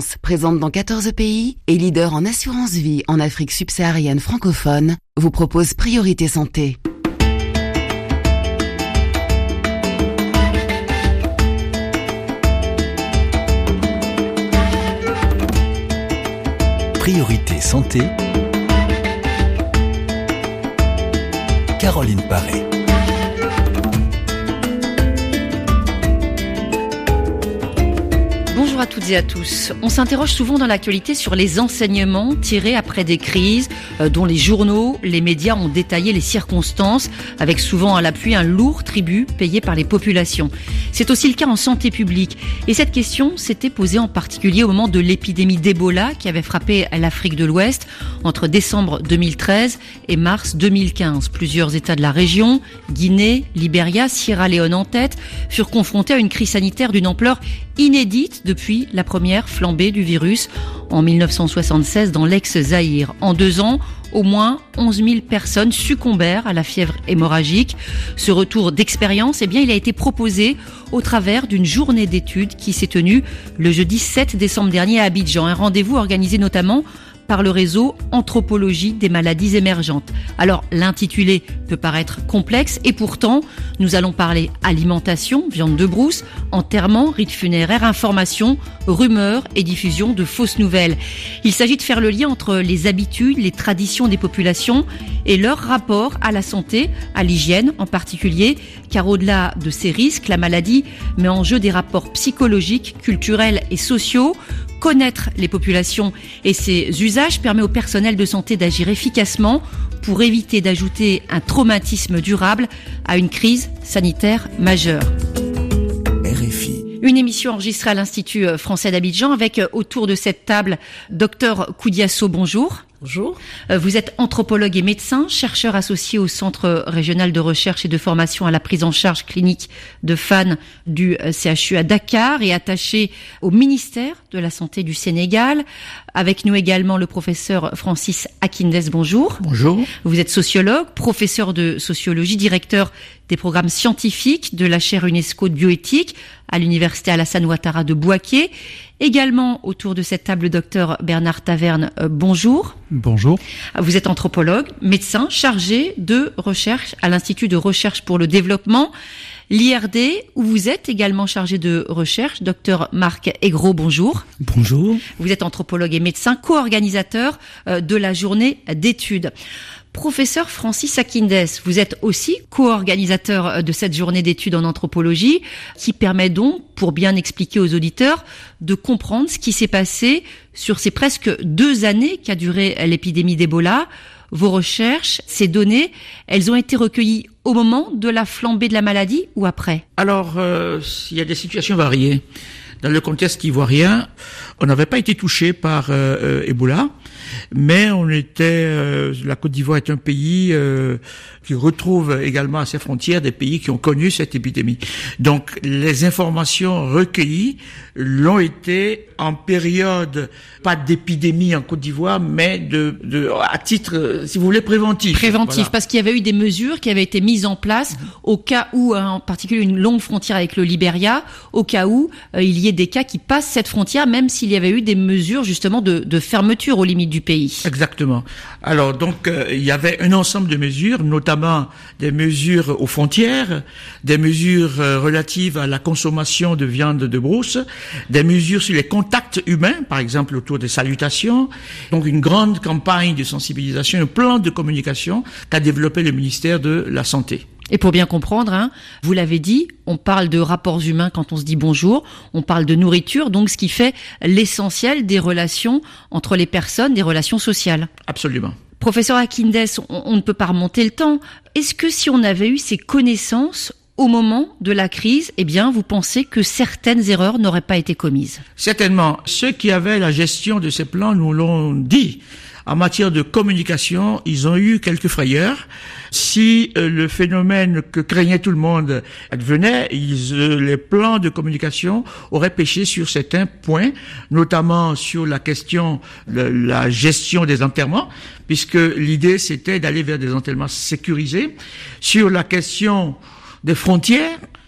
France, présente dans 14 pays et leader en assurance vie en Afrique subsaharienne francophone, vous propose Priorité Santé. Priorité Santé, Caroline Paré. Bonjour à toutes et à tous. On s'interroge souvent dans l'actualité sur les enseignements tirés après des crises dont les journaux, les médias ont détaillé les circonstances, avec souvent à l'appui un lourd tribut payé par les populations. C'est aussi le cas en santé publique. Et cette question s'était posée en particulier au moment de l'épidémie d'Ebola qui avait frappé l'Afrique de l'Ouest entre décembre 2013 et mars 2015. Plusieurs États de la région, Guinée, Libéria, Sierra Leone en tête, furent confrontés à une crise sanitaire d'une ampleur inédite depuis la première flambée du virus en 1976 dans l'ex-Zaïre. En 2 ans, au moins 11 000 personnes succombèrent à la fièvre hémorragique. Ce retour d'expérience, il a été proposé au travers d'une journée d'études qui s'est tenue le jeudi 7 décembre dernier à Abidjan. Un rendez-vous organisé notamment par le réseau Anthropologie des maladies émergentes. Alors, l'intitulé peut paraître complexe et pourtant, nous allons parler alimentation, viande de brousse, enterrement, rites funéraires, information, rumeurs et diffusion de fausses nouvelles. Il s'agit de faire le lien entre les habitudes, les traditions des populations et leur rapport à la santé, à l'hygiène en particulier, car au-delà de ces risques, la maladie met en jeu des rapports psychologiques, culturels et sociaux. Connaître les populations et ses usages permet au personnel de santé d'agir efficacement pour éviter d'ajouter un traumatisme durable à une crise sanitaire majeure. RFI. Une émission enregistrée à l'Institut français d'Abidjan avec autour de cette table Dr Koudiasso, bonjour. Bonjour. Vous êtes anthropologue et médecin, chercheur associé au Centre régional de recherche et de formation à la prise en charge clinique de Fann du CHU à Dakar et attaché au ministère de la Santé du Sénégal. Avec nous également le professeur Francis Akindes, bonjour. Bonjour. Vous êtes sociologue, professeur de sociologie, directeur des programmes scientifiques de la chaire UNESCO de bioéthique à l'université Alassane Ouattara de Bouaké. Également autour de cette table, docteur Bernard Taverne, bonjour. Bonjour. Vous êtes anthropologue, médecin, chargé de recherche à l'Institut de recherche pour le développement, l'IRD, où vous êtes également chargé de recherche. Docteur Marc Aigreau, bonjour. Bonjour. Vous êtes anthropologue et médecin, co-organisateur de la journée d'études. Professeur Francis Akindes, vous êtes aussi co-organisateur de cette journée d'études en anthropologie qui permet donc, pour bien expliquer aux auditeurs, de comprendre ce qui s'est passé sur ces presque 2 années qu'a duré l'épidémie d'Ebola. Vos recherches, ces données, elles ont été recueillies au moment de la flambée de la maladie ou après ? Alors, il y a des situations variées. Dans le contexte ivoirien, on n'avait pas été touché par Ebola, mais la Côte d'Ivoire est un pays qui retrouve également à ses frontières des pays qui ont connu cette épidémie. Donc, les informations recueillies l'ont été en période, pas d'épidémie en Côte d'Ivoire, mais à titre, si vous voulez, préventif. Préventif, voilà. Parce qu'il y avait eu des mesures qui avaient été mises en place au cas où, en particulier une longue frontière avec le Libéria, au cas où il y ait des cas qui passent cette frontière, même s'il y avait eu des mesures justement de fermeture aux limites du pays. Exactement. Alors donc il y avait un ensemble de mesures, notamment des mesures aux frontières, des mesures relatives à la consommation de viande de brousse, des mesures sur les contacts humains, par exemple autour des salutations. Donc une grande campagne de sensibilisation, un plan de communication qu'a développé le ministère de la Santé. Et pour bien comprendre, vous l'avez dit, on parle de rapports humains quand on se dit bonjour, on parle de nourriture, donc ce qui fait l'essentiel des relations entre les personnes, des relations sociales. Absolument. Professeur Akindes, on ne peut pas remonter le temps. Est-ce que si on avait eu ces connaissances au moment de la crise, vous pensez que certaines erreurs n'auraient pas été commises ? Certainement. Ceux qui avaient la gestion de ces plans nous l'ont dit. En matière de communication, ils ont eu quelques frayeurs. Si le phénomène que craignait tout le monde advenait, les plans de communication auraient péché sur certains points, notamment sur la question de la gestion des enterrements, puisque l'idée c'était d'aller vers des enterrements sécurisés. Sur la question des frontières,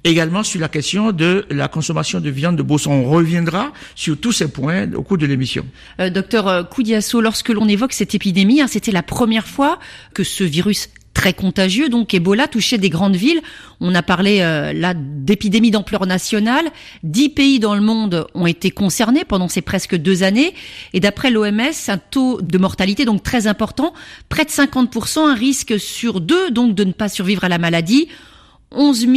Également sur la question de la consommation de viande de bosson. On reviendra sur tous ces points au cours de l'émission. Docteur Koudiasso, lorsque l'on évoque cette épidémie, c'était la première fois que ce virus très contagieux, donc Ebola, touchait des grandes villes. On a parlé là d'épidémie d'ampleur nationale. 10 pays dans le monde ont été concernés pendant ces presque 2 années. Et d'après l'OMS, un taux de mortalité donc très important, près de 50%, un risque sur 2 donc de ne pas survivre à la maladie. 11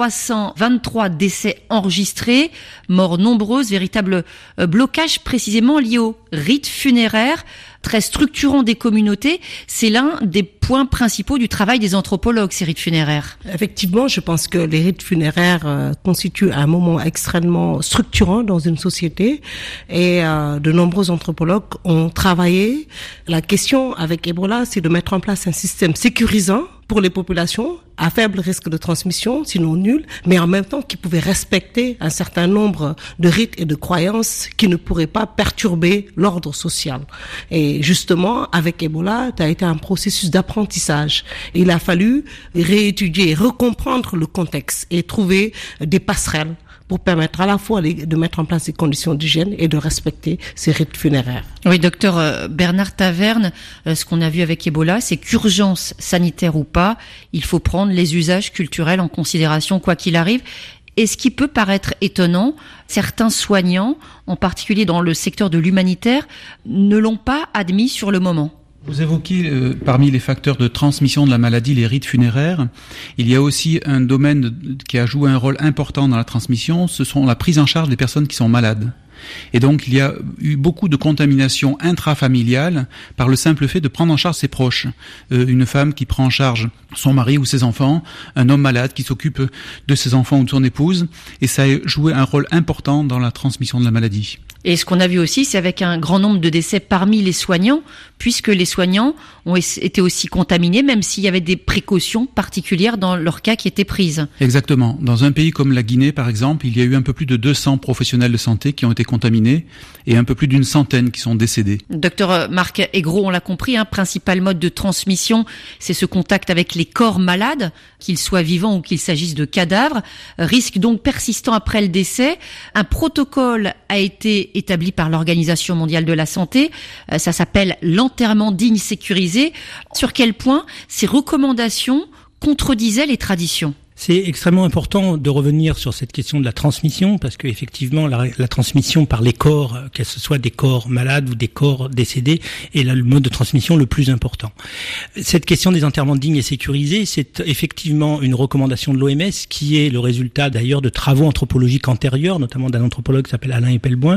323 décès enregistrés, morts nombreuses, véritable blocage précisément lié aux rites funéraires, très structurant des communautés. C'est l'un des points principaux du travail des anthropologues, ces rites funéraires. Effectivement, je pense que les rites funéraires constituent un moment extrêmement structurant dans une société et de nombreux anthropologues ont travaillé. La question avec Ebola, c'est de mettre en place un système sécurisant pour les populations à faible risque de transmission, sinon nul, mais en même temps qui pouvait respecter un certain nombre de rites et de croyances qui ne pourraient pas perturber l'ordre social. Et justement, avec Ebola, ça a été un processus d'apprentissage. Il a fallu réétudier, recomprendre le contexte et trouver des passerelles pour permettre à la fois de mettre en place des conditions d'hygiène et de respecter ces rites funéraires. Oui, docteur Bernard Taverne, ce qu'on a vu avec Ebola, c'est qu'urgence sanitaire ou pas, il faut prendre les usages culturels en considération quoi qu'il arrive. Et ce qui peut paraître étonnant, certains soignants, en particulier dans le secteur de l'humanitaire, ne l'ont pas admis sur le moment. Vous évoquez parmi les facteurs de transmission de la maladie les rites funéraires. Il y a aussi un domaine qui a joué un rôle important dans la transmission, ce sont la prise en charge des personnes qui sont malades. Et donc il y a eu beaucoup de contamination intrafamiliale par le simple fait de prendre en charge ses proches. Une femme qui prend en charge son mari ou ses enfants, un homme malade qui s'occupe de ses enfants ou de son épouse, et ça a joué un rôle important dans la transmission de la maladie. Et ce qu'on a vu aussi, c'est avec un grand nombre de décès parmi les soignants, puisque les soignants ont été aussi contaminés, même s'il y avait des précautions particulières dans leur cas qui étaient prises. Exactement. Dans un pays comme la Guinée, par exemple, il y a eu un peu plus de 200 professionnels de santé qui ont été contaminés et un peu plus d'une centaine qui sont décédés. Docteur Marc Aigreau, on l'a compris, principal mode de transmission, c'est ce contact avec les corps malades, qu'ils soient vivants ou qu'il s'agisse de cadavres. Risque donc persistant après le décès. Un protocole a été établi par l'Organisation mondiale de la santé. Ça s'appelle l'enterrement digne sécurisé. Sur quel point ces recommandations contredisaient les traditions ? C'est extrêmement important de revenir sur cette question de la transmission, parce que effectivement la transmission par les corps, que ce soit des corps malades ou des corps décédés, est le mode de transmission le plus important. Cette question des enterrements dignes et sécurisés, c'est effectivement une recommandation de l'OMS qui est le résultat d'ailleurs de travaux anthropologiques antérieurs, notamment d'un anthropologue qui s'appelle Alain Epelboin.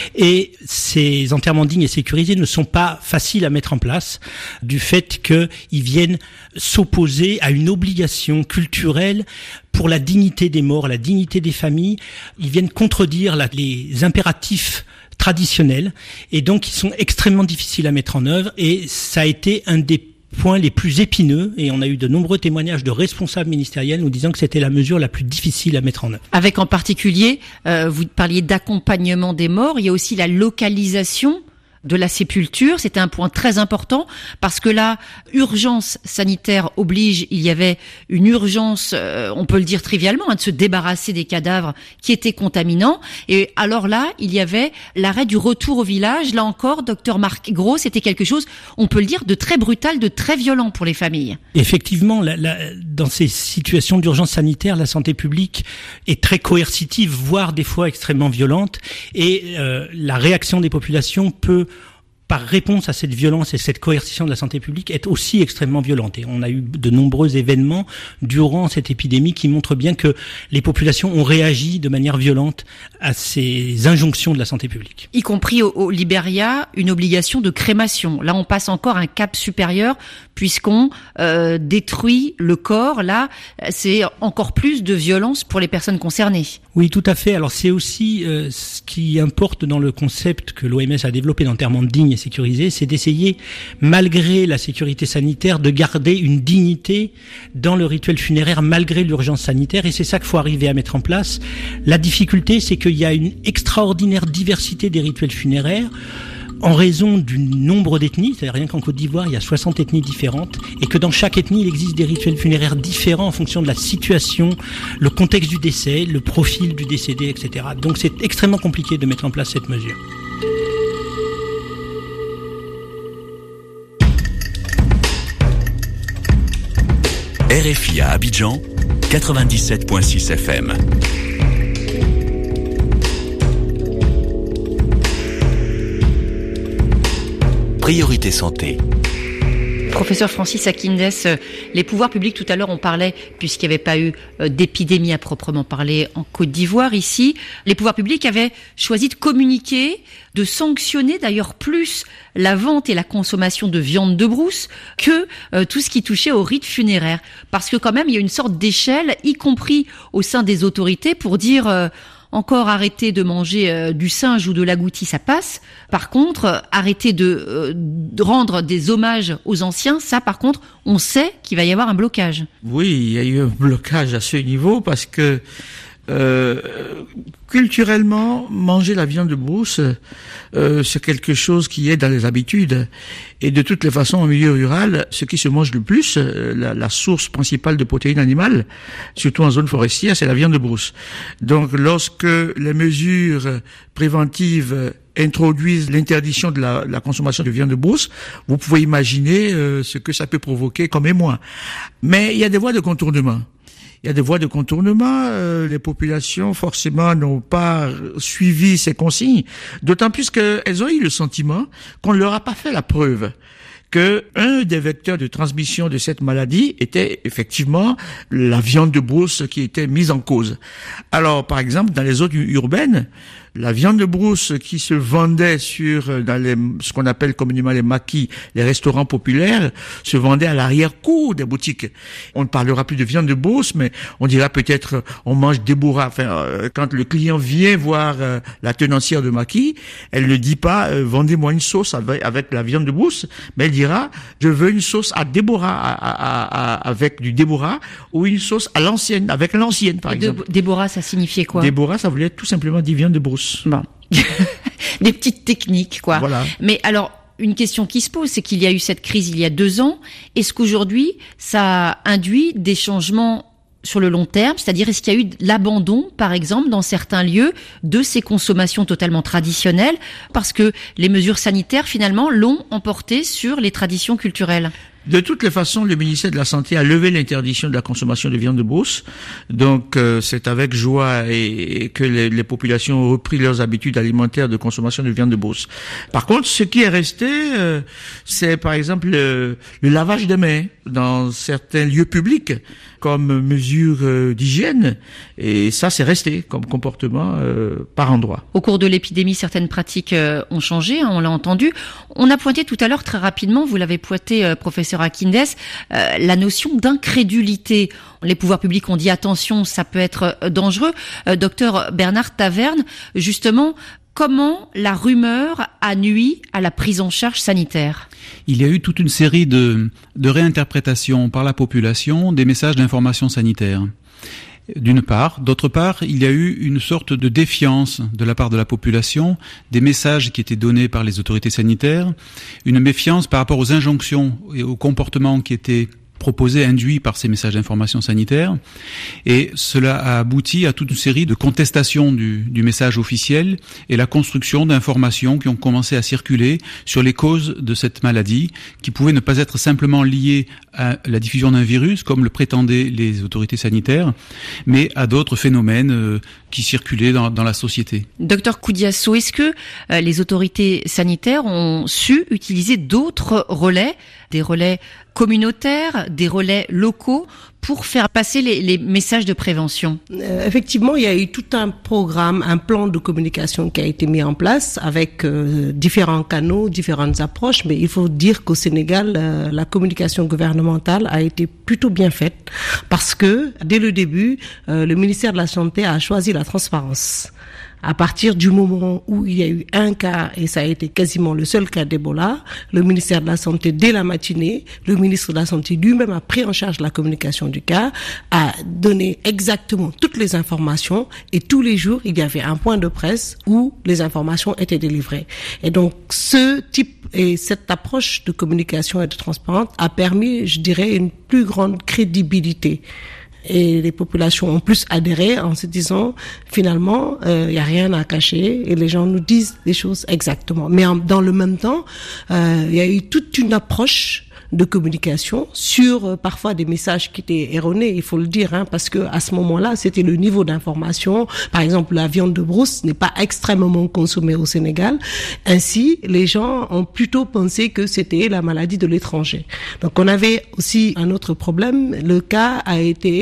Et ces enterrements dignes et sécurisés ne sont pas faciles à mettre en place du fait qu'ils viennent s'opposer à une obligation culturelle pour la dignité des morts, la dignité des familles. Ils viennent contredire les impératifs traditionnels et donc ils sont extrêmement difficiles à mettre en œuvre, et ça a été un des points les plus épineux, et on a eu de nombreux témoignages de responsables ministériels nous disant que c'était la mesure la plus difficile à mettre en œuvre. Avec en particulier, vous parliez d'accompagnement des morts, il y a aussi la localisation de la sépulture. C'était un point très important parce que là, urgence sanitaire oblige, il y avait une urgence, on peut le dire trivialement, de se débarrasser des cadavres qui étaient contaminants. Et alors là, il y avait l'arrêt du retour au village. Là encore, docteur Marc Aigreau, c'était quelque chose, on peut le dire, de très brutal, de très violent pour les familles. Effectivement, dans ces situations d'urgence sanitaire, la santé publique est très coercitive, voire des fois extrêmement violente, et la réaction des populations peut, par réponse à cette violence et cette coercition de la santé publique, est aussi extrêmement violente. Et on a eu de nombreux événements durant cette épidémie qui montrent bien que les populations ont réagi de manière violente à ces injonctions de la santé publique. Y compris au Libéria, une obligation de crémation. Là, on passe encore un cap supérieur puisqu'on détruit le corps. Là, c'est encore plus de violence pour les personnes concernées. Oui, tout à fait. Alors c'est aussi ce qui importe dans le concept que l'OMS a développé d'enterrement digne et sécurisé, c'est d'essayer, malgré la sécurité sanitaire, de garder une dignité dans le rituel funéraire malgré l'urgence sanitaire, et c'est ça qu'il faut arriver à mettre en place. La difficulté, c'est qu'il y a une extraordinaire diversité des rituels funéraires. en raison du nombre d'ethnies, c'est-à-dire rien qu'en Côte d'Ivoire, il y a 60 ethnies différentes, et que dans chaque ethnie, il existe des rituels funéraires différents en fonction de la situation, le contexte du décès, le profil du décédé, etc. Donc c'est extrêmement compliqué de mettre en place cette mesure. RFI à Abidjan, 97.6 FM. Priorité santé. Professeur Francis Akindes, les pouvoirs publics, tout à l'heure on parlait, puisqu'il n'y avait pas eu d'épidémie à proprement parler en Côte d'Ivoire ici, les pouvoirs publics avaient choisi de communiquer, de sanctionner d'ailleurs plus la vente et la consommation de viande de brousse que tout ce qui touchait aux rites funéraires. Parce que quand même il y a une sorte d'échelle, y compris au sein des autorités, pour dire... Encore arrêter de manger du singe ou de l'agouti, ça passe. Par contre, arrêter de rendre des hommages aux anciens, ça par contre, on sait qu'il va y avoir un blocage. Oui, il y a eu un blocage à ce niveau parce que culturellement, manger la viande de brousse, c'est quelque chose qui est dans les habitudes. Et de toutes les façons, en milieu rural, ce qui se mange le plus, la source principale de protéines animales, surtout en zone forestière, c'est la viande de brousse. Donc, lorsque les mesures préventives introduisent l'interdiction de la consommation de viande de brousse, vous pouvez imaginer ce que ça peut provoquer comme émoi. Mais il y a des voies de contournement. Les populations forcément n'ont pas suivi ces consignes, d'autant plus qu'elles ont eu le sentiment qu'on ne leur a pas fait la preuve que un des vecteurs de transmission de cette maladie était effectivement la viande de brousse qui était mise en cause. Alors, par exemple, dans les zones urbaines, la viande de brousse qui se vendait dans ce qu'on appelle communément les maquis, les restaurants populaires, se vendait à l'arrière-cour des boutiques. On ne parlera plus de viande de brousse, mais on dira peut-être on mange déboura. Enfin, quand le client vient voir la tenancière de maquis, elle ne dit pas vendez-moi une sauce avec la viande de brousse, mais elle dira je veux une sauce à déboura avec du déboura ou une sauce à l'ancienne avec l'ancienne par exemple. Déboura, ça signifiait quoi? Déboura, ça voulait tout simplement dire viande de brousse. Bon. Des petites techniques, quoi. Voilà. Mais alors, une question qui se pose, c'est qu'il y a eu cette crise il y a 2 ans. Est-ce qu'aujourd'hui, ça induit des changements sur le long terme? C'est-à-dire, est-ce qu'il y a eu l'abandon, par exemple, dans certains lieux, de ces consommations totalement traditionnelles, parce que les mesures sanitaires, finalement, l'ont emporté sur les traditions culturelles? De toutes les façons, le ministère de la Santé a levé l'interdiction de la consommation de viande de brousse. Donc, c'est avec joie et que les populations ont repris leurs habitudes alimentaires de consommation de viande de brousse. Par contre, ce qui est resté, c'est par exemple le lavage des mains dans certains lieux publics comme mesure d'hygiène. Et ça, c'est resté comme comportement par endroit. Au cours de l'épidémie, certaines pratiques ont changé, on l'a entendu. On a pointé tout à l'heure très rapidement, vous l'avez pointé, professeur Akindes, la notion d'incrédulité. Les pouvoirs publics ont dit attention, ça peut être dangereux. Docteur Bernard Taverne, justement, comment la rumeur a nui à la prise en charge sanitaire? Il y a eu toute une série de réinterprétations par la population des messages d'information sanitaire. D'une part. D'autre part, il y a eu une sorte de défiance de la part de la population des messages qui étaient donnés par les autorités sanitaires, une méfiance par rapport aux injonctions et aux comportements qui étaient proposés, induits par ces messages d'information sanitaire. Et cela a abouti à toute une série de contestations du message officiel et la construction d'informations qui ont commencé à circuler sur les causes de cette maladie, qui pouvaient ne pas être simplement liées à la diffusion d'un virus, comme le prétendaient les autorités sanitaires, mais à d'autres phénomènes qui circulaient dans la société. Docteur Koudiasso, est-ce que les autorités sanitaires ont su utiliser d'autres relais, des relais communautaires, des relais locaux pour faire passer les messages de prévention? Effectivement, il y a eu tout un programme, un plan de communication qui a été mis en place avec différents canaux, différentes approches, mais il faut dire qu'au Sénégal, la communication gouvernementale a été plutôt bien faite parce que dès le début, le ministère de la Santé a choisi la transparence. À partir du moment où il y a eu un cas, et ça a été quasiment le seul cas d'Ebola, le ministère de la Santé, dès la matinée, le ministre de la Santé lui-même a pris en charge la communication du cas, a donné exactement toutes les informations, et tous les jours, il y avait un point de presse où les informations étaient délivrées. Et donc, ce type et cette approche de communication et de transparence a permis, je dirais, une plus grande crédibilité. Et les populations ont plus adhéré en se disant, finalement, il y a rien à cacher et les gens nous disent les choses exactement. Mais dans le même temps, il y a eu toute une approche de communication sur parfois des messages qui étaient erronés, il faut le dire, parce que à ce moment-là, c'était le niveau d'information. Par exemple, la viande de brousse n'est pas extrêmement consommée au Sénégal. Ainsi, les gens ont plutôt pensé que c'était la maladie de l'étranger. Donc, on avait aussi un autre problème. Le cas a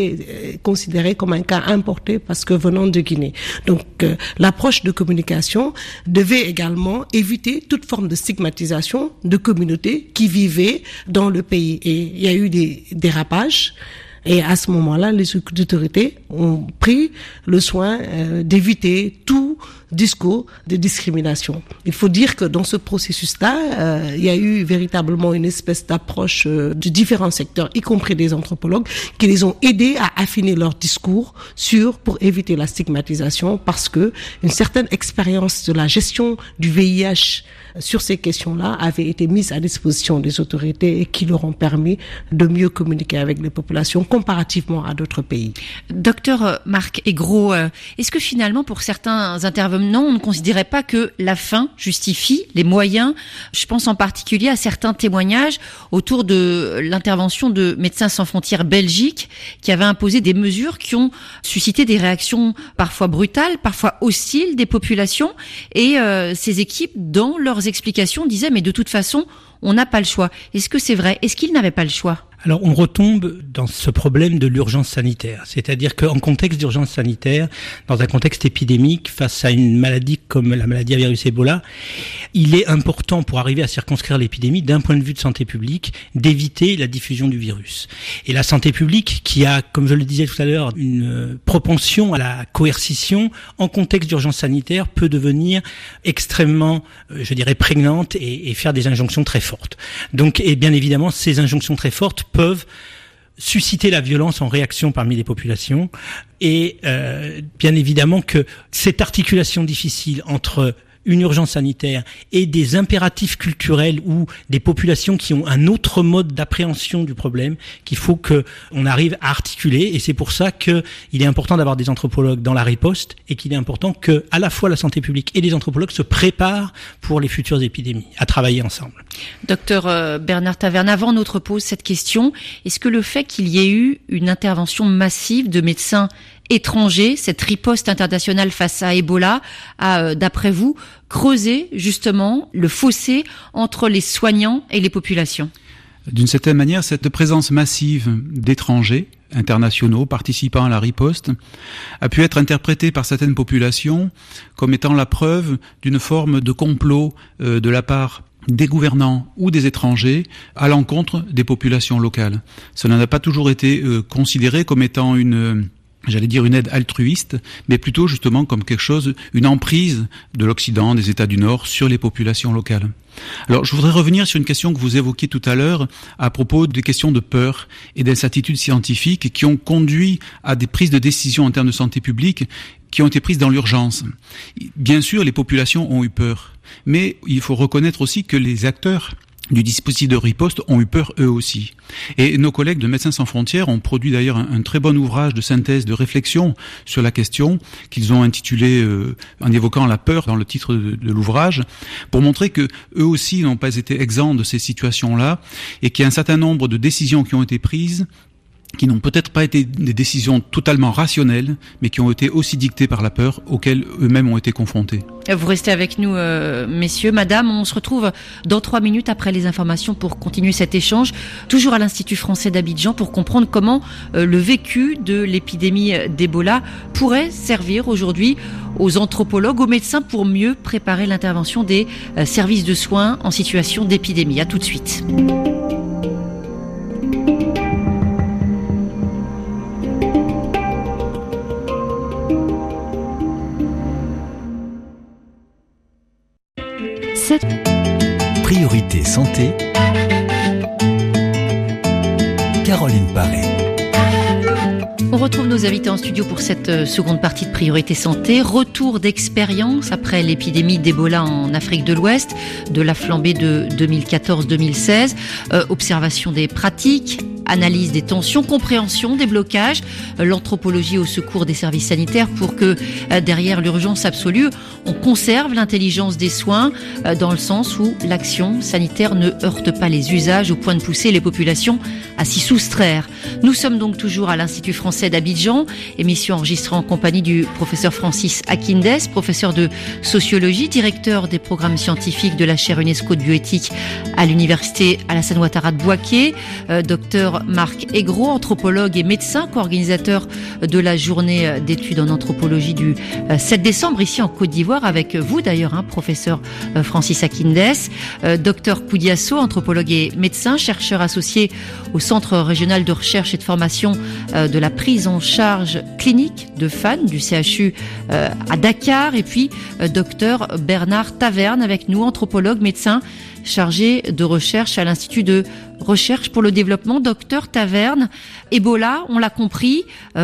été considéré comme un cas importé parce que venant de Guinée. Donc, l'approche de communication devait également éviter toute forme de stigmatisation de communautés qui vivaient dans le pays. Et il y a eu des dérapages. Et à ce moment-là, les autorités ont pris le soin d'éviter tout discours de discrimination. Il faut dire que dans ce processus-là, il y a eu véritablement une espèce d'approche de différents secteurs, y compris des anthropologues, qui les ont aidés à affiner leur discours pour éviter la stigmatisation, parce que une certaine expérience de la gestion du VIH sur ces questions-là avait été mise à disposition des autorités et qui leur ont permis de mieux communiquer avec les populations comparativement à d'autres pays. Docteur Marc Aigreau, est-ce que finalement pour certains intervenants, on ne considérait pas que la fin justifie les moyens? Je pense en particulier à certains témoignages autour de l'intervention de Médecins sans frontières Belgique qui avait imposé des mesures qui ont suscité des réactions parfois brutales, parfois hostiles des populations, et ces équipes, dans leurs explications, disaient mais de toute façon, on n'a pas le choix. Est-ce que c'est vrai? Est-ce qu'ils n'avaient pas le choix? Alors, on retombe dans ce problème de l'urgence sanitaire. C'est-à-dire qu'en contexte d'urgence sanitaire, dans un contexte épidémique, face à une maladie comme la maladie à virus Ebola, il est important, pour arriver à circonscrire l'épidémie, d'un point de vue de santé publique, d'éviter la diffusion du virus. Et la santé publique, qui a, comme je le disais tout à l'heure, une propension à la coercition, en contexte d'urgence sanitaire, peut devenir extrêmement, je dirais, prégnante et faire des injonctions très fortes. Donc, et bien évidemment, ces injonctions très fortes peuvent susciter la violence en réaction parmi les populations, et bien évidemment que cette articulation difficile entre une urgence sanitaire et des impératifs culturels ou des populations qui ont un autre mode d'appréhension du problème, qu'il faut que on arrive à articuler, et c'est pour ça que il est important d'avoir des anthropologues dans la riposte, et qu'il est important que à la fois la santé publique et les anthropologues se préparent pour les futures épidémies, à travailler ensemble. Docteur Bernard Taverne, avant notre pause, cette question, est-ce que le fait qu'il y ait eu une intervention massive de médecins étrangers, cette riposte internationale face à Ebola, a, d'après vous, creusé justement le fossé entre les soignants et les populations? D'une certaine manière, cette présence massive d'étrangers internationaux participant à la riposte a pu être interprétée par certaines populations comme étant la preuve d'une forme de complot de la part des gouvernants ou des étrangers à l'encontre des populations locales. Cela n'a pas toujours été considéré comme étant une aide altruiste, mais plutôt justement comme quelque chose, une emprise de l'Occident, des États du Nord sur les populations locales. Alors, je voudrais revenir sur une question que vous évoquiez tout à l'heure à propos des questions de peur et d'incertitude scientifique qui ont conduit à des prises de décision en termes de santé publique qui ont été prises dans l'urgence. Bien sûr, les populations ont eu peur, mais il faut reconnaître aussi que les acteurs du dispositif de riposte ont eu peur eux aussi. Et nos collègues de Médecins sans frontières ont produit d'ailleurs un très bon ouvrage de synthèse, de réflexion sur la question, qu'ils ont intitulé en évoquant la peur dans le titre de l'ouvrage, pour montrer que eux aussi n'ont pas été exempts de ces situations-là, et qu'il y a un certain nombre de décisions qui ont été prises qui n'ont peut-être pas été des décisions totalement rationnelles, mais qui ont été aussi dictées par la peur auxquelles eux-mêmes ont été confrontés. Vous restez avec nous, messieurs, madame. On se retrouve dans 3 minutes après les informations pour continuer cet échange, toujours à l'Institut français d'Abidjan, pour comprendre comment le vécu de l'épidémie d'Ebola pourrait servir aujourd'hui aux anthropologues, aux médecins, pour mieux préparer l'intervention des services de soins en situation d'épidémie. À tout de suite. 97. Priorité santé. Caroline Paré. On retrouve nos invités en studio pour cette seconde partie de Priorité Santé. Retour d'expérience après l'épidémie d'Ebola en Afrique de l'Ouest, de la flambée de 2014-2016. Observation des pratiques, analyse des tensions, compréhension des blocages, l'anthropologie au secours des services sanitaires pour que derrière l'urgence absolue, on conserve l'intelligence des soins dans le sens où l'action sanitaire ne heurte pas les usages au point de pousser les populations à s'y soustraire. Nous sommes donc toujours à l'Institut français d'Abidjan, émission enregistrée en compagnie du professeur Francis Akindes, professeur de sociologie, directeur des programmes scientifiques de la chaire UNESCO de bioéthique à l'université Alassane Ouattara de Bouaké, docteur Marc Aigreau, anthropologue et médecin, co-organisateur de la journée d'études en anthropologie du 7 décembre ici en Côte d'Ivoire, avec vous d'ailleurs, professeur Francis Akindes, docteur Koudiasso, anthropologue et médecin, chercheur associé au Centre régional de recherche et de formation de la prise en charge clinique de FAN du CHU à Dakar, et puis docteur Bernard Taverne avec nous, anthropologue, médecin, chargé de recherche à l'Institut de recherche pour le développement. Docteur Taverne, Ebola, on l'a compris,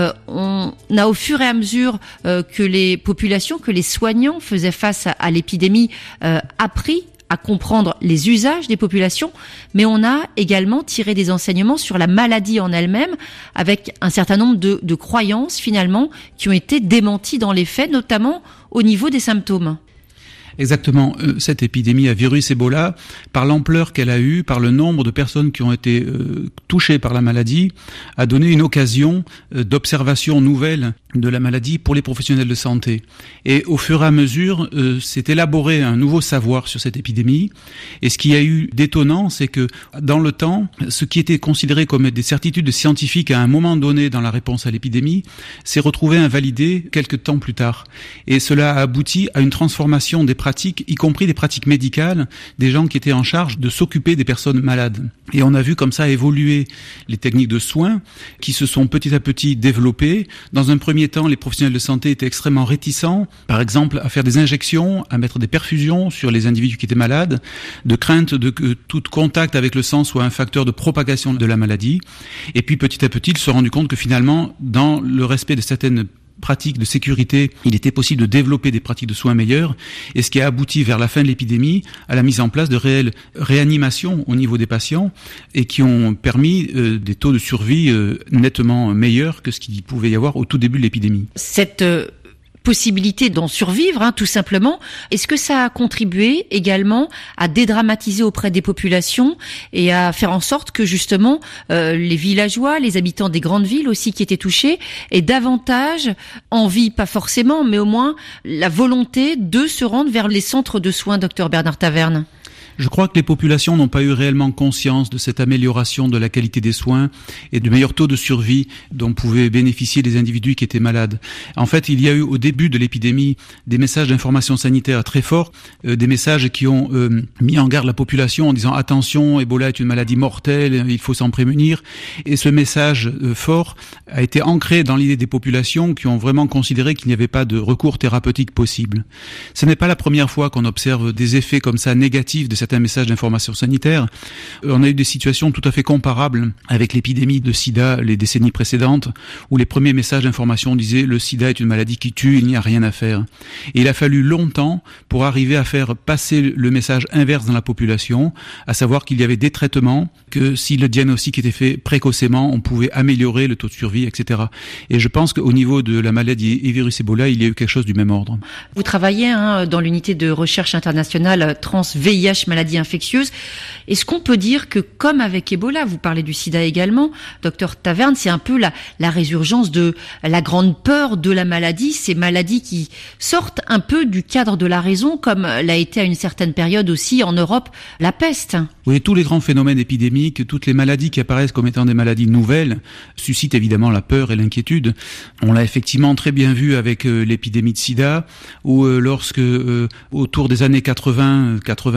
on a au fur et à mesure que les populations, que les soignants faisaient face à l'épidémie, appris à comprendre les usages des populations, mais on a également tiré des enseignements sur la maladie en elle-même, avec un certain nombre de croyances finalement qui ont été démenties dans les faits, notamment au niveau des symptômes. Exactement. Cette épidémie à virus Ebola, par l'ampleur qu'elle a eue, par le nombre de personnes qui ont été touchées par la maladie, a donné une occasion d'observation nouvelle de la maladie pour les professionnels de santé. Et au fur et à mesure, s'est élaboré un nouveau savoir sur cette épidémie. Et ce qui a eu d'étonnant, c'est que dans le temps, ce qui était considéré comme des certitudes scientifiques à un moment donné dans la réponse à l'épidémie, s'est retrouvé invalidé quelques temps plus tard. Et cela a abouti à une transformation des pratiques, y compris des pratiques médicales, des gens qui étaient en charge de s'occuper des personnes malades. Et on a vu comme ça évoluer les techniques de soins qui se sont petit à petit développées. Dans un premier temps, les professionnels de santé étaient extrêmement réticents, par exemple, à faire des injections, à mettre des perfusions sur les individus qui étaient malades, de crainte de que tout contact avec le sang soit un facteur de propagation de la maladie. Et puis petit à petit, ils se sont rendus compte que finalement, dans le respect de certaines pratiques de sécurité, il était possible de développer des pratiques de soins meilleures, et ce qui a abouti vers la fin de l'épidémie à la mise en place de réelles réanimations au niveau des patients, et qui ont permis des taux de survie nettement meilleurs que ce qu'il pouvait y avoir au tout début de l'épidémie. Cette possibilité d'en survivre, tout simplement. Est-ce que ça a contribué également à dédramatiser auprès des populations et à faire en sorte que justement les villageois, les habitants des grandes villes aussi qui étaient touchés, aient davantage envie, pas forcément, mais au moins la volonté de se rendre vers les centres de soins, docteur Bernard Taverne? Je crois que les populations n'ont pas eu réellement conscience de cette amélioration de la qualité des soins et du meilleur taux de survie dont pouvaient bénéficier les individus qui étaient malades. En fait, il y a eu au début de l'épidémie des messages d'information sanitaire très forts, des messages qui ont mis en garde la population en disant « Attention, Ebola est une maladie mortelle, il faut s'en prémunir ». Et ce message fort a été ancré dans l'idée des populations qui ont vraiment considéré qu'il n'y avait pas de recours thérapeutique possible. Ce n'est pas la première fois qu'on observe des effets comme ça négatifs de certains messages d'information sanitaire. On a eu des situations tout à fait comparables avec l'épidémie de sida les décennies précédentes, où les premiers messages d'information disaient « le sida est une maladie qui tue, il n'y a rien à faire ». Et il a fallu longtemps pour arriver à faire passer le message inverse dans la population, à savoir qu'il y avait des traitements, que si le diagnostic était fait précocement, on pouvait améliorer le taux de survie, etc. Et je pense qu'au niveau de la maladie et virus Ebola, il y a eu quelque chose du même ordre. Vous travaillez dans l'unité de recherche internationale trans-VIH maladies infectieuses. Est-ce qu'on peut dire que, comme avec Ebola, vous parlez du sida également, docteur Taverne, c'est un peu la résurgence de la grande peur de la maladie, ces maladies qui sortent un peu du cadre de la raison, comme l'a été à une certaine période aussi en Europe la peste? Oui, tous les grands phénomènes épidémiques, toutes les maladies qui apparaissent comme étant des maladies nouvelles, suscitent évidemment la peur et l'inquiétude. On l'a effectivement très bien vu avec l'épidémie de sida, où lorsque, autour des années 80-83,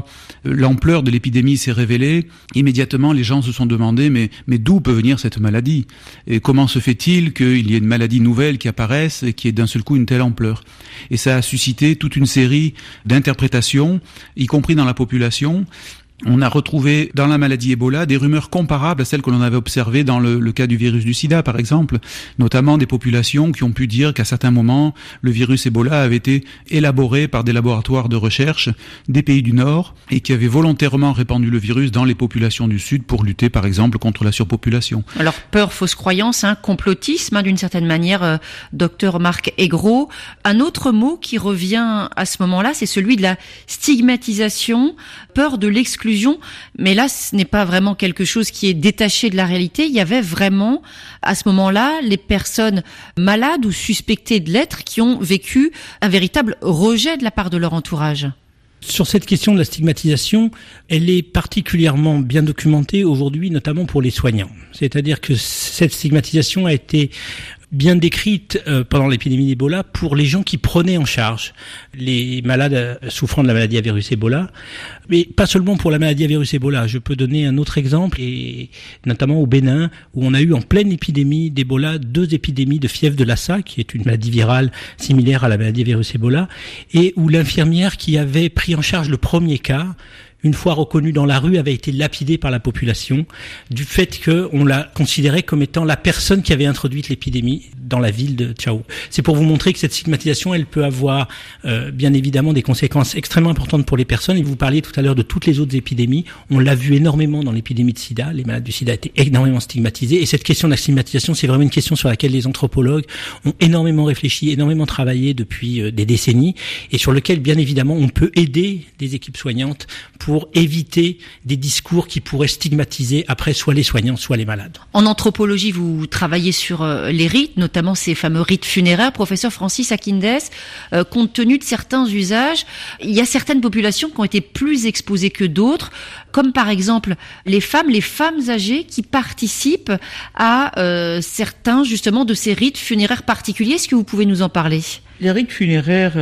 fois l'ampleur de l'épidémie s'est révélée, immédiatement les gens se sont demandé mais d'où peut venir cette maladie? Et comment se fait-il qu'il y ait une maladie nouvelle qui apparaisse et qui ait d'un seul coup une telle ampleur? Et ça a suscité toute une série d'interprétations, y compris dans la population. On a retrouvé dans la maladie Ebola des rumeurs comparables à celles que l'on avait observées dans le cas du virus du sida, par exemple, notamment des populations qui ont pu dire qu'à certains moments, le virus Ebola avait été élaboré par des laboratoires de recherche des pays du Nord et qui avaient volontairement répandu le virus dans les populations du Sud pour lutter, par exemple, contre la surpopulation. Alors, peur, fausse croyance, complotisme, d'une certaine manière, docteur Marc Aigreau. Un autre mot qui revient à ce moment-là, c'est celui de la stigmatisation, peur de l'exclusion. Mais là, ce n'est pas vraiment quelque chose qui est détaché de la réalité. Il y avait vraiment, à ce moment-là, les personnes malades ou suspectées de l'être qui ont vécu un véritable rejet de la part de leur entourage. Sur cette question de la stigmatisation, elle est particulièrement bien documentée aujourd'hui, notamment pour les soignants. C'est-à-dire que cette stigmatisation a été bien décrite pendant l'épidémie d'Ebola pour les gens qui prenaient en charge les malades souffrant de la maladie à virus Ebola, mais pas seulement pour la maladie à virus Ebola. Je peux donner un autre exemple, et notamment au Bénin, où on a eu en pleine épidémie d'Ebola 2 épidémies de fièvre de Lassa, qui est une maladie virale similaire à la maladie à virus Ebola, et où l'infirmière qui avait pris en charge le premier cas, une fois reconnue dans la rue, avait été lapidée par la population du fait qu'on l'a considérée comme étant la personne qui avait introduit l'épidémie dans la ville de Tchao. C'est pour vous montrer que cette stigmatisation, elle peut avoir bien évidemment des conséquences extrêmement importantes pour les personnes. Et vous parliez tout à l'heure de toutes les autres épidémies. On l'a vu énormément dans l'épidémie de sida. Les malades du sida étaient énormément stigmatisés. Et cette question de la stigmatisation, c'est vraiment une question sur laquelle les anthropologues ont énormément réfléchi, énormément travaillé depuis des décennies, et sur lequel, bien évidemment, on peut aider des équipes soignantes pour éviter des discours qui pourraient stigmatiser après soit les soignants, soit les malades. En anthropologie, vous travaillez sur les rites, notamment ces fameux rites funéraires. Professeur Francis Akindès, compte tenu de certains usages, il y a certaines populations qui ont été plus exposées que d'autres, comme par exemple les femmes âgées qui participent à certains justement de ces rites funéraires particuliers. Est-ce que vous pouvez nous en parler? Les rites funéraires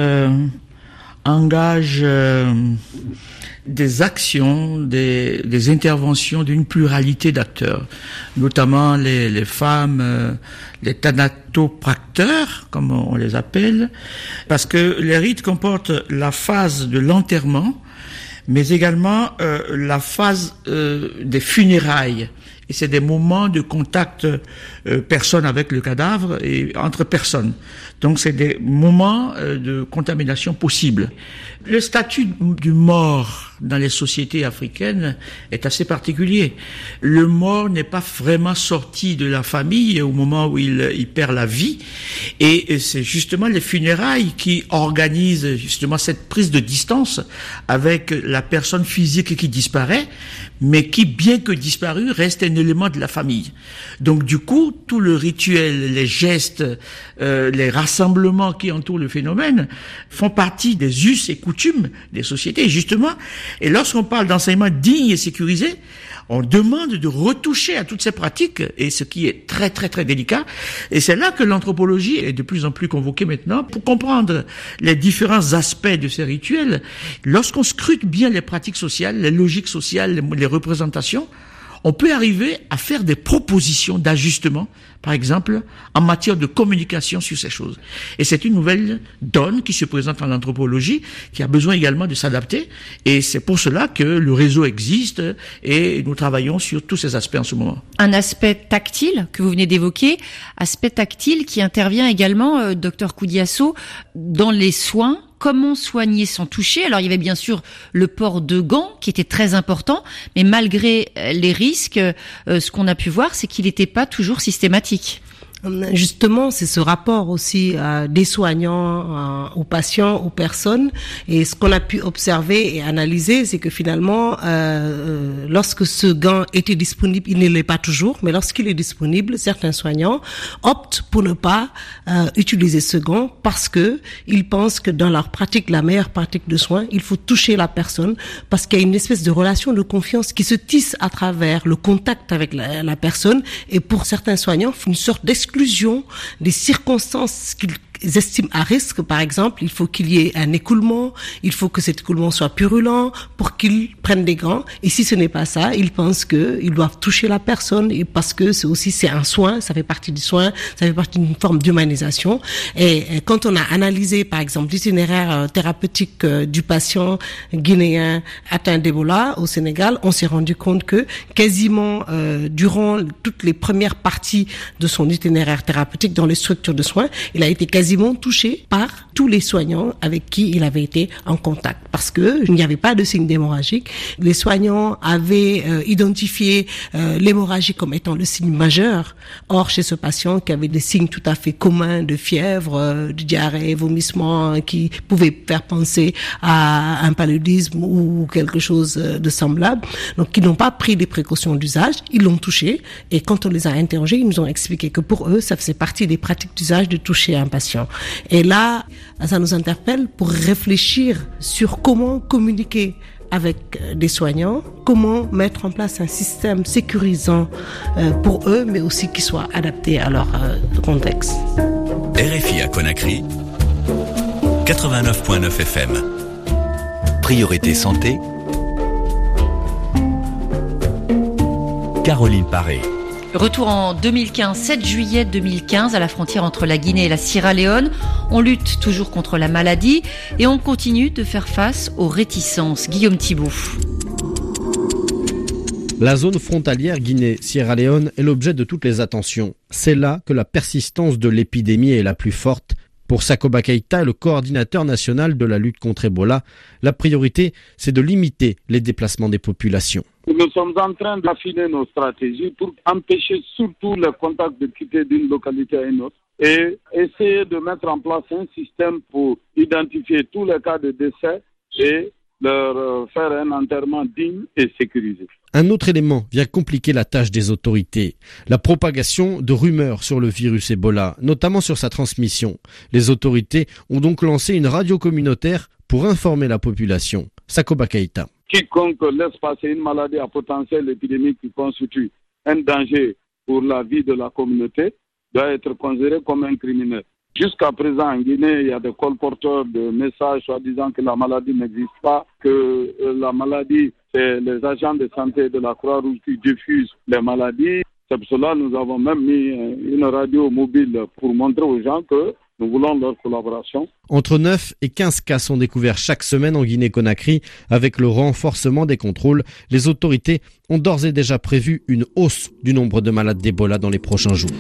engagent des actions, des interventions d'une pluralité d'acteurs, notamment les femmes, les thanatopracteurs, comme on les appelle, parce que les rites comportent la phase de l'enterrement, mais également la phase des funérailles. Et c'est des moments de contact personne avec le cadavre et entre personnes. Donc c'est des moments de contamination possibles. Le statut du mort dans les sociétés africaines est assez particulier. Le mort n'est pas vraiment sorti de la famille au moment où il perd la vie, et c'est justement les funérailles qui organisent justement cette prise de distance avec la personne physique qui disparaît, mais qui, bien que disparue, reste un élément de la famille. Donc du coup, tout le rituel, les gestes, les rassemblements qui entourent le phénomène font partie des us et coutumes des sociétés, justement. Et lorsqu'on parle d'enseignement digne et sécurisé, on demande de retoucher à toutes ces pratiques, et ce qui est très très très délicat. Et c'est là que l'anthropologie est de plus en plus convoquée maintenant pour comprendre les différents aspects de ces rituels. Lorsqu'on scrute bien les pratiques sociales, les logiques sociales, les représentations, on peut arriver à faire des propositions d'ajustement, par exemple, en matière de communication sur ces choses. Et c'est une nouvelle donne qui se présente en anthropologie, qui a besoin également de s'adapter. Et c'est pour cela que le réseau existe et nous travaillons sur tous ces aspects en ce moment. Un aspect tactile que vous venez d'évoquer, aspect tactile qui intervient également, docteur Koudiasso, dans les soins. Comment soigner sans toucher? Alors il y avait bien sûr le port de gants qui était très important, mais malgré les risques, ce qu'on a pu voir, c'est qu'il n'était pas toujours systématique. Justement, c'est ce rapport aussi des soignants aux patients, aux personnes. Et ce qu'on a pu observer et analyser, c'est que finalement, lorsque ce gant était disponible, il ne l'est pas toujours, mais lorsqu'il est disponible, certains soignants optent pour ne pas utiliser ce gant parce que ils pensent que dans leur pratique, la meilleure pratique de soins, il faut toucher la personne parce qu'il y a une espèce de relation de confiance qui se tisse à travers le contact avec la personne. Et pour certains soignants, une sorte d'exclusion des circonstances estiment à risque, par exemple, il faut qu'il y ait un écoulement, il faut que cet écoulement soit purulent pour qu'ils prennent des gants. Et si ce n'est pas ça, ils pensent qu'ils doivent toucher la personne et parce que c'est un soin, ça fait partie du soin, ça fait partie d'une forme d'humanisation. Et quand on a analysé, par exemple, l'itinéraire thérapeutique du patient guinéen atteint d'Ebola au Sénégal, on s'est rendu compte que quasiment durant toutes les premières parties de son itinéraire thérapeutique dans les structures de soins, il a été quasiment touché par tous les soignants avec qui il avait été en contact parce que il n'y avait pas de signe d'hémorragique. Les soignants avaient identifié l'hémorragie comme étant le signe majeur. Or, chez ce patient qui avait des signes tout à fait communs de fièvre, de diarrhée, vomissement, qui pouvaient faire penser à un paludisme ou quelque chose de semblable, donc qui n'ont pas pris des précautions d'usage, ils l'ont touché et quand on les a interrogés, ils nous ont expliqué que pour eux, ça faisait partie des pratiques d'usage de toucher un patient. Et là, ça nous interpelle pour réfléchir sur comment communiquer avec des soignants, comment mettre en place un système sécurisant pour eux, mais aussi qui soit adapté à leur contexte. RFI à Conakry, 89.9 FM. Priorité santé. Caroline Paré. Retour en 2015, 7 juillet 2015, à la frontière entre la Guinée et la Sierra Leone. On lutte toujours contre la maladie et on continue de faire face aux réticences. Guillaume Thibault. La zone frontalière Guinée-Sierra Leone est l'objet de toutes les attentions. C'est là que la persistance de l'épidémie est la plus forte. Pour Sakoba Keïta, le coordinateur national de la lutte contre Ebola, la priorité, c'est de limiter les déplacements des populations. Nous sommes en train d'affiner nos stratégies pour empêcher surtout les contacts de quitter d'une localité à une autre et essayer de mettre en place un système pour identifier tous les cas de décès et leur faire un enterrement digne et sécurisé. Un autre élément vient compliquer la tâche des autorités, la propagation de rumeurs sur le virus Ebola, notamment sur sa transmission. Les autorités ont donc lancé une radio communautaire pour informer la population. Sakoba Keïta. Quiconque laisse passer une maladie à potentiel épidémique qui constitue un danger pour la vie de la communauté doit être considéré comme un criminel. Jusqu'à présent, en Guinée, il y a des colporteurs de messages soi-disant que la maladie n'existe pas, que la maladie, c'est les agents de santé de la Croix-Rouge qui diffusent les maladies. C'est pour cela que nous avons même mis une radio mobile pour montrer aux gens que nous voulons leur collaboration. Entre 9 et 15 cas sont découverts chaque semaine en Guinée-Conakry. Avec le renforcement des contrôles, les autorités ont d'ores et déjà prévu une hausse du nombre de malades d'Ebola dans les prochains jours.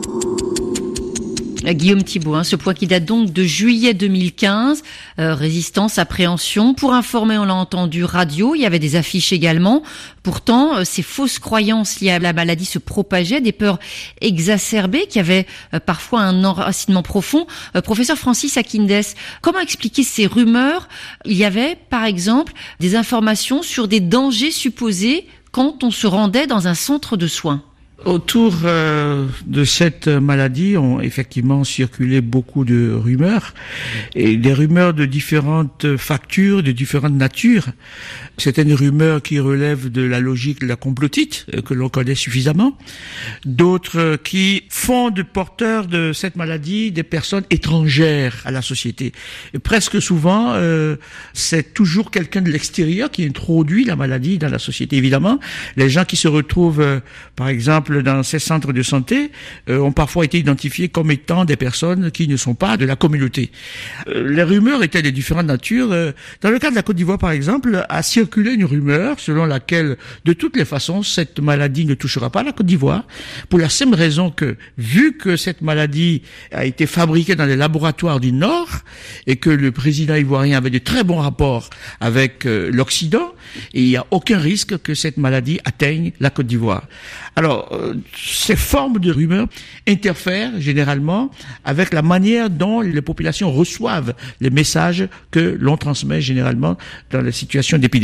Guillaume Thibault, ce point qui date donc de juillet 2015, résistance, appréhension. Pour informer, on l'a entendu, radio, il y avait des affiches également. Pourtant, ces fausses croyances liées à la maladie se propageaient, des peurs exacerbées qui avaient parfois un enracinement profond. Professeur Francis Akindes, comment expliquer ces rumeurs? Il y avait, par exemple, des informations sur des dangers supposés quand on se rendait dans un centre de soins. Autour de cette maladie ont effectivement circulé beaucoup de rumeurs, et des rumeurs de différentes factures, de différentes natures. Certaines rumeurs qui relèvent de la logique de la complotite, que l'on connaît suffisamment. D'autres qui font de porteurs de cette maladie des personnes étrangères à la société. Et presque souvent, c'est toujours quelqu'un de l'extérieur qui introduit la maladie dans la société. Évidemment, les gens qui se retrouvent, par exemple, dans ces centres de santé ont parfois été identifiés comme étant des personnes qui ne sont pas de la communauté. Les rumeurs étaient de différentes natures. Dans le cas de la Côte d'Ivoire, par exemple, a circulé une rumeur selon laquelle, de toutes les façons, cette maladie ne touchera pas la Côte d'Ivoire, pour la simple raison que, vu que cette maladie a été fabriquée dans les laboratoires du Nord et que le président ivoirien avait de très bons rapports avec l'Occident, et il n'y a aucun risque que cette maladie atteigne la Côte d'Ivoire. Alors, ces formes de rumeurs interfèrent généralement avec la manière dont les populations reçoivent les messages que l'on transmet généralement dans les situations d'épidémie.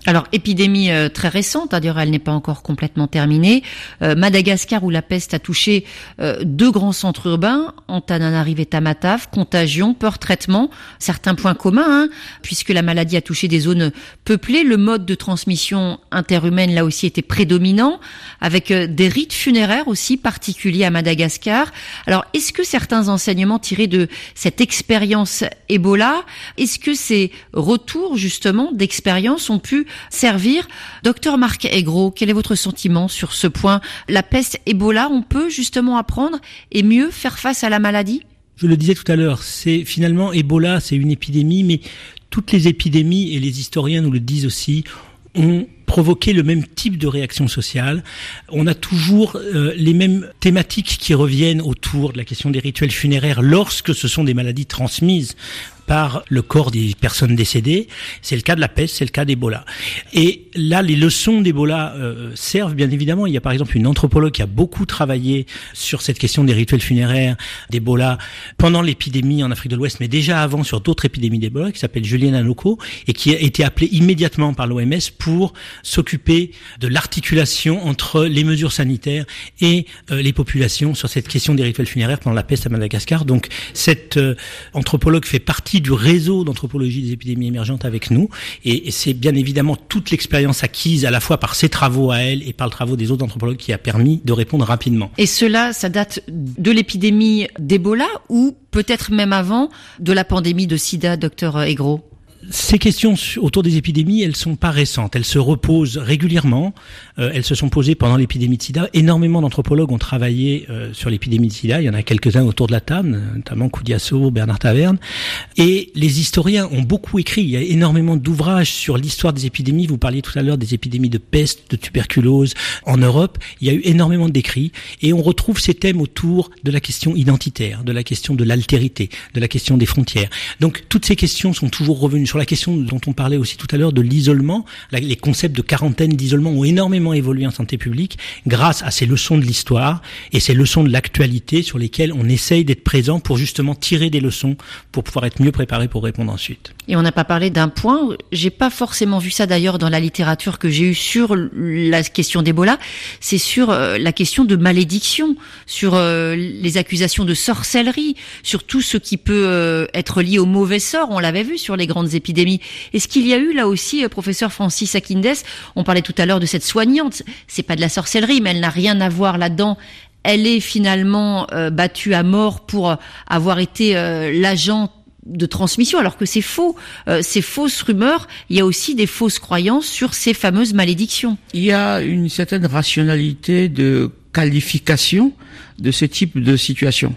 Alors, épidémie très récente, d'ailleurs elle n'est pas encore complètement terminée. Madagascar, où la peste a touché 2 grands centres urbains, Antananarive et Tamatave, contagion, peur, traitement, certains points communs, puisque la maladie a touché des zones peuplées. Le mode de transmission interhumaine, là aussi, était prédominant, avec des rites funéraires aussi particuliers à Madagascar. Alors, est-ce que certains enseignements tirés de cette expérience Ebola, est-ce que ces retours, justement, d'expérience ont pu servir? Docteur Marc Aigreau, quel est votre sentiment sur ce point? La peste Ebola, on peut justement apprendre et mieux faire face à la maladie? Je le disais tout à l'heure, c'est finalement Ebola, c'est une épidémie, mais toutes les épidémies, et les historiens nous le disent aussi, ont provoqué le même type de réaction sociale. On a toujours les mêmes thématiques qui reviennent autour de la question des rituels funéraires lorsque ce sont des maladies transmises par le corps des personnes décédées. C'est le cas de la peste, c'est le cas d'Ebola. Et là, les leçons d'Ebola servent bien évidemment. Il y a par exemple une anthropologue qui a beaucoup travaillé sur cette question des rituels funéraires d'Ebola pendant l'épidémie en Afrique de l'Ouest, mais déjà avant sur d'autres épidémies d'Ebola, qui s'appelle Julienne Anoko, et qui a été appelée immédiatement par l'OMS pour s'occuper de l'articulation entre les mesures sanitaires et les populations sur cette question des rituels funéraires pendant la peste à Madagascar. Donc cette anthropologue fait partie du réseau d'anthropologie des épidémies émergentes avec nous, et c'est bien évidemment toute l'expérience acquise à la fois par ses travaux à elle et par le travaux des autres anthropologues qui a permis de répondre rapidement. Et cela, ça date de l'épidémie d'Ebola ou peut-être même avant de la pandémie de sida, docteur Aigreau? Ces questions autour des épidémies, elles sont pas récentes. Elles se reposent régulièrement. Elles se sont posées pendant l'épidémie de sida. Énormément d'anthropologues ont travaillé sur l'épidémie de sida. Il y en a quelques-uns autour de la table, notamment Koudiasso, Bernard Taverne. Et les historiens ont beaucoup écrit. Il y a énormément d'ouvrages sur l'histoire des épidémies. Vous parliez tout à l'heure des épidémies de peste, de tuberculose en Europe. Il y a eu énormément d'écrits. Et on retrouve ces thèmes autour de la question identitaire, de la question de l'altérité, de la question des frontières. Donc toutes ces questions sont toujours revenues. Sur la question dont on parlait aussi tout à l'heure de l'isolement, les concepts de quarantaine, d'isolement ont énormément évolué en santé publique grâce à ces leçons de l'histoire et ces leçons de l'actualité sur lesquelles on essaye d'être présent pour justement tirer des leçons pour pouvoir être mieux préparé pour répondre ensuite. Et on n'a pas parlé d'un point, j'ai pas forcément vu ça d'ailleurs dans la littérature que j'ai eue sur la question d'Ebola, c'est sur la question de malédiction, sur les accusations de sorcellerie, sur tout ce qui peut être lié au mauvais sort, on l'avait vu sur les grandes épidémies. Est-ce qu'il y a eu là aussi, professeur Francis Akindes, on parlait tout à l'heure de cette soignante, c'est pas de la sorcellerie, mais elle n'a rien à voir là-dedans. Elle est finalement battue à mort pour avoir été l'agent de transmission, alors que c'est faux. Ces fausses rumeurs, il y a aussi des fausses croyances sur ces fameuses malédictions. Il y a une certaine rationalité de qualification de ce type de situation.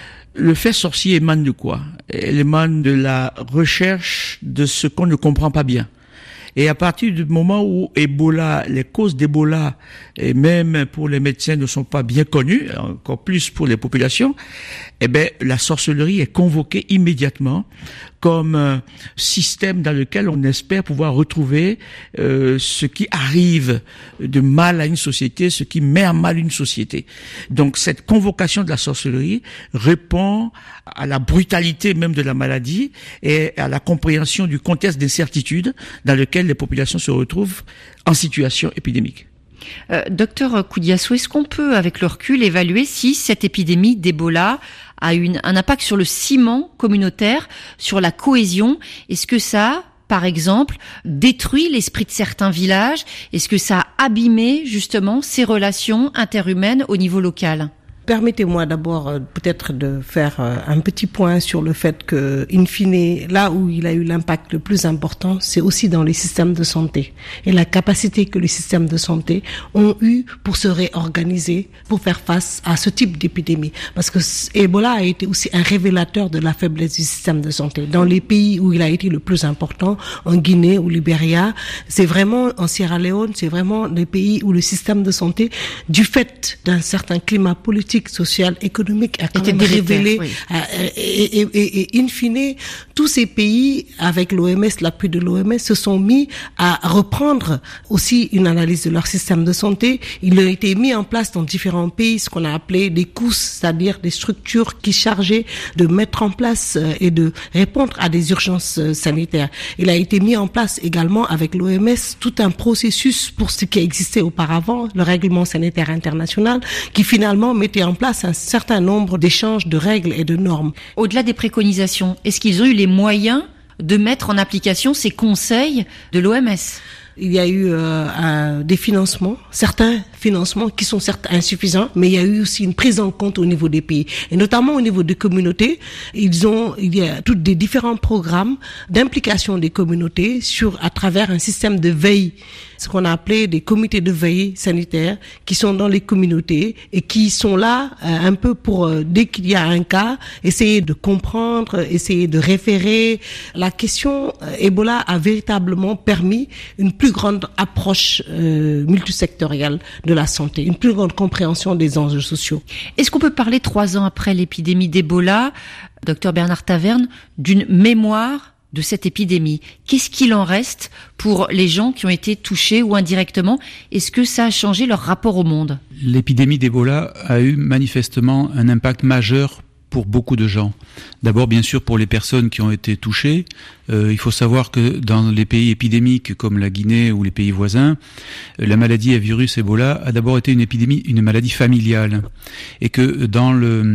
Le fait sorcier émane de quoi? Elle émane de la recherche de ce qu'on ne comprend pas bien. Et à partir du moment où Ebola, les causes d'Ebola, et même pour les médecins, ne sont pas bien connues, encore plus pour les populations, eh ben, la sorcellerie est convoquée immédiatement comme système dans lequel on espère pouvoir retrouver ce qui arrive de mal à une société, ce qui met à mal une société. Donc cette convocation de la sorcellerie répond à la brutalité même de la maladie et à la compréhension du contexte d'incertitude dans lequel les populations se retrouvent en situation épidémique. Docteur Koudiasso, est-ce qu'on peut, avec le recul, évaluer si cette épidémie d'Ebola a un impact sur le ciment communautaire, sur la cohésion? Est-ce que ça a, par exemple, détruit l'esprit de certains villages? Est-ce que ça a abîmé, justement, ces relations interhumaines au niveau local? Permettez-moi d'abord peut-être de faire un petit point sur le fait que, in fine, là où il a eu l'impact le plus important, c'est aussi dans les systèmes de santé et la capacité que les systèmes de santé ont eu pour se réorganiser, pour faire face à ce type d'épidémie. Parce que Ebola a été aussi un révélateur de la faiblesse du système de santé. Dans les pays où il a été le plus important, en Guinée ou Libéria, c'est vraiment en Sierra Leone, c'est vraiment les pays où le système de santé, du fait d'un certain climat politique politique, sociale, économique a quand même révélé, et in fine, tous ces pays, avec l'OMS, l'appui de l'OMS, se sont mis à reprendre aussi une analyse de leur système de santé. Il a été mis en place dans différents pays ce qu'on a appelé des COUS, c'est-à-dire des structures qui chargeaient de mettre en place et de répondre à des urgences sanitaires. Il a été mis en place également avec l'OMS tout un processus pour ce qui existait auparavant, le règlement sanitaire international, qui finalement mettait en place un certain nombre d'échanges de règles et de normes. Au-delà des préconisations, est-ce qu'ils ont eu les moyens de mettre en application ces conseils de l'OMS ? Il y a eu des financements, certains financements qui sont certes insuffisants, mais il y a eu aussi une prise en compte au niveau des pays. Et notamment au niveau des communautés, il y a tous des différents programmes d'implication des communautés à travers un système de veille, ce qu'on a appelé des comités de veille sanitaire, qui sont dans les communautés et qui sont là un peu pour, dès qu'il y a un cas, essayer de comprendre, essayer de référer. La question Ebola a véritablement permis une plus grande approche multisectorielle de la santé, une plus grande compréhension des enjeux sociaux. Est-ce qu'on peut parler 3 ans après l'épidémie d'Ebola, Dr Bernard Taverne, d'une mémoire de cette épidémie? Qu'est-ce qu'il en reste pour les gens qui ont été touchés ou indirectement? Est-ce que ça a changé leur rapport au monde? L'épidémie d'Ebola a eu manifestement un impact majeur pour beaucoup de gens. D'abord, bien sûr, pour les personnes qui ont été touchées. Il faut savoir que dans les pays épidémiques comme la Guinée ou les pays voisins, la maladie à virus Ebola a d'abord été une maladie familiale. Et que dans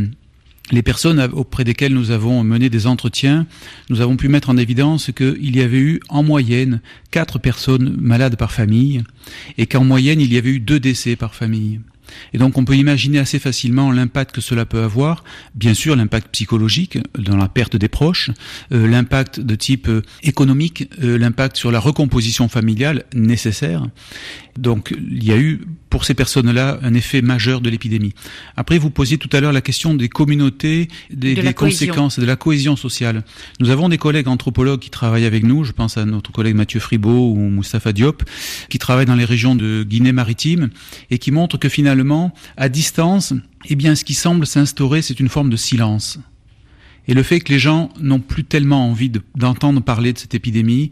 les personnes auprès desquelles nous avons mené des entretiens, nous avons pu mettre en évidence qu'il y avait eu en moyenne 4 personnes malades par famille et qu'en moyenne il y avait eu 2 décès par famille. Et donc on peut imaginer assez facilement l'impact que cela peut avoir, bien sûr l'impact psychologique dans la perte des proches, l'impact de type économique, l'impact sur la recomposition familiale nécessaire. Donc il y a eu pour ces personnes-là un effet majeur de l'épidémie. Après vous posiez tout à l'heure la question des communautés, des conséquences, de la cohésion sociale. Nous avons des collègues anthropologues qui travaillent avec nous, je pense à notre collègue Mathieu Fribault ou Moustapha Diop, qui travaillent dans les régions de Guinée-Maritime et qui montrent que finalement, à distance, ce qui semble s'instaurer, c'est une forme de silence. Et le fait que les gens n'ont plus tellement envie d'entendre parler de cette épidémie,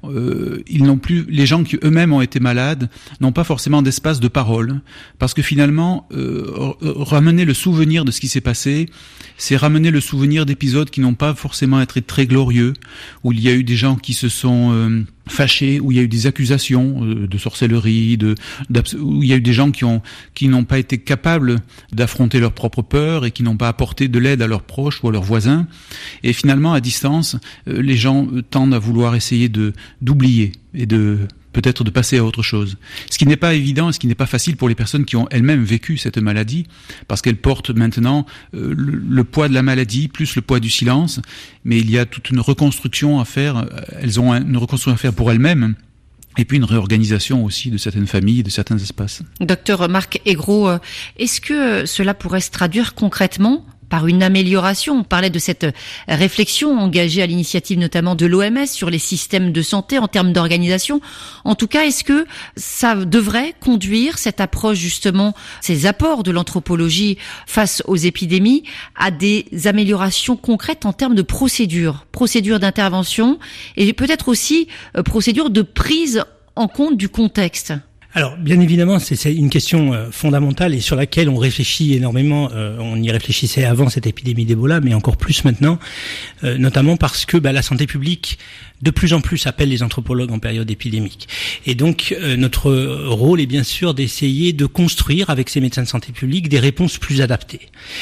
les gens qui eux-mêmes ont été malades n'ont pas forcément d'espace de parole, parce que finalement, ramener le souvenir de ce qui s'est passé, c'est ramener le souvenir d'épisodes qui n'ont pas forcément été très glorieux, où il y a eu des gens qui se sont fâchés, où il y a eu des accusations de sorcellerie, où il y a eu des gens qui n'ont pas été capables d'affronter leurs propres peurs et qui n'ont pas apporté de l'aide à leurs proches ou à leurs voisins. Et finalement, à distance, les gens tendent à vouloir essayer d'oublier et peut-être de passer à autre chose. Ce qui n'est pas évident et ce qui n'est pas facile pour les personnes qui ont elles-mêmes vécu cette maladie, parce qu'elles portent maintenant le poids de la maladie plus le poids du silence, mais il y a toute une reconstruction à faire, elles ont une reconstruction à faire pour elles-mêmes, et puis une réorganisation aussi de certaines familles, de certains espaces. Docteur Marc Aigreau, est-ce que cela pourrait se traduire concrètement par une amélioration? On parlait de cette réflexion engagée à l'initiative notamment de l'OMS sur les systèmes de santé en termes d'organisation. En tout cas, est-ce que ça devrait conduire cette approche justement, ces apports de l'anthropologie face aux épidémies à des améliorations concrètes en termes de procédures d'intervention et peut-être aussi procédures de prise en compte du contexte? Alors, bien évidemment, c'est une question fondamentale et sur laquelle on réfléchit énormément. On y réfléchissait avant cette épidémie d'Ebola, mais encore plus maintenant, notamment parce que la santé publique de plus en plus appelle les anthropologues en période épidémique. Et donc, notre rôle est bien sûr d'essayer de construire avec ces médecins de santé publique des réponses plus adaptées.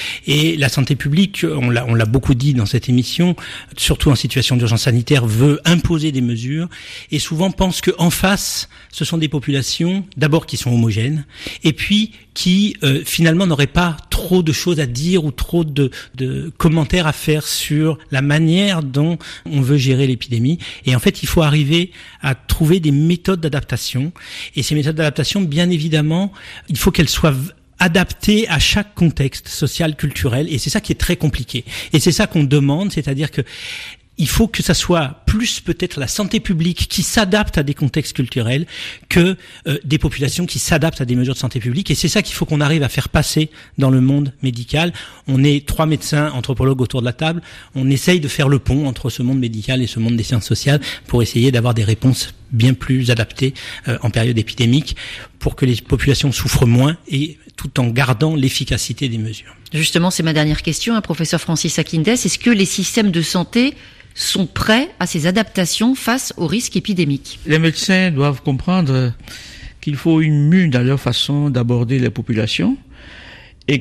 Et la santé publique, on l'a beaucoup dit dans cette émission, surtout en situation d'urgence sanitaire, veut imposer des mesures et souvent pense qu'en face, ce sont des populations d'abord qui sont homogènes et puis qui finalement n'auraient pas trop de choses à dire ou trop de commentaires à faire sur la manière dont on veut gérer l'épidémie. Et en fait, il faut arriver à trouver des méthodes d'adaptation. Et ces méthodes d'adaptation, bien évidemment, il faut qu'elles soient adaptées à chaque contexte social, culturel. Et c'est ça qui est très compliqué. Et c'est ça qu'on demande, c'est-à-dire que il faut que ça soit plus peut-être la santé publique qui s'adapte à des contextes culturels que des populations qui s'adaptent à des mesures de santé publique. Et c'est ça qu'il faut qu'on arrive à faire passer dans le monde médical. On est 3 médecins anthropologues autour de la table. On essaye de faire le pont entre ce monde médical et ce monde des sciences sociales pour essayer d'avoir des réponses bien plus adaptées en période épidémique pour que les populations souffrent moins et tout en gardant l'efficacité des mesures. Justement, c'est ma dernière question, professeur Francis Akindes. Est-ce que les systèmes de santé sont prêts à ces adaptations face aux risques épidémiques? Les médecins doivent comprendre qu'il faut une mue dans leur façon d'aborder les populations et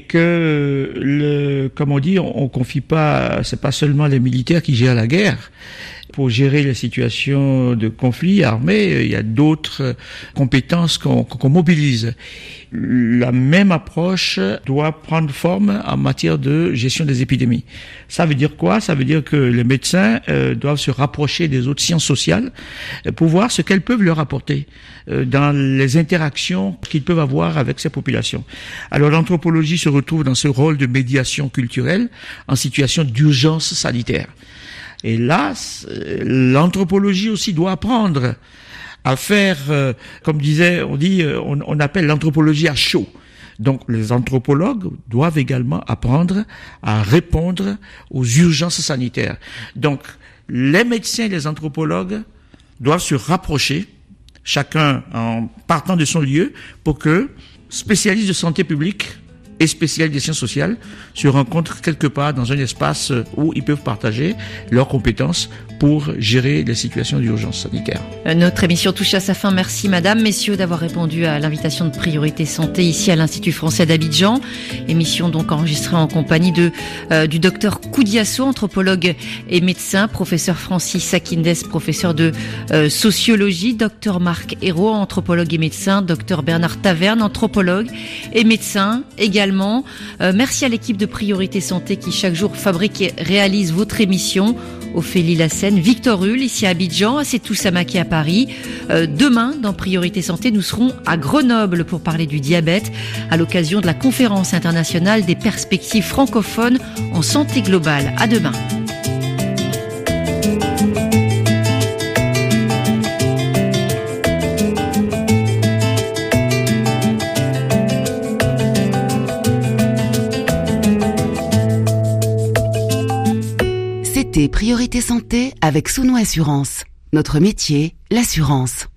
que on confie pas, c'est pas seulement les militaires qui gèrent la guerre. Pour gérer les situations de conflit armé, il y a d'autres compétences qu'on mobilise. La même approche doit prendre forme en matière de gestion des épidémies. Ça veut dire quoi? Ça veut dire que les médecins doivent se rapprocher des autres sciences sociales pour voir ce qu'elles peuvent leur apporter dans les interactions qu'ils peuvent avoir avec ces populations. Alors l'anthropologie se retrouve dans ce rôle de médiation culturelle en situation d'urgence sanitaire. Et là, l'anthropologie aussi doit apprendre à faire, comme on appelle l'anthropologie à chaud. Donc, les anthropologues doivent également apprendre à répondre aux urgences sanitaires. Donc, les médecins et les anthropologues doivent se rapprocher, chacun en partant de son lieu, pour que spécialistes de santé publique et spécialistes des sciences sociales se rencontrent quelque part dans un espace où ils peuvent partager leurs compétences pour gérer les situations d'urgence sanitaire. Notre émission touche à sa fin. Merci madame, messieurs d'avoir répondu à l'invitation de Priorité Santé ici à l'Institut français d'Abidjan. Émission donc enregistrée en compagnie du docteur Koudiasso, anthropologue et médecin, professeur Francis Akindes, professeur de sociologie, docteur Marc Hérault, anthropologue et médecin, docteur Bernard Taverne, anthropologue et médecin également. Merci à l'équipe de Priorité Santé qui chaque jour fabrique et réalise votre émission. Ophélie Lassène, Victor Hull ici à Abidjan, Assetou Samaki à Paris. Demain, dans Priorité Santé, nous serons à Grenoble pour parler du diabète à l'occasion de la conférence internationale des perspectives francophones en santé globale. À demain. C'était Priorité Santé avec Souno Assurance. Notre métier, l'assurance.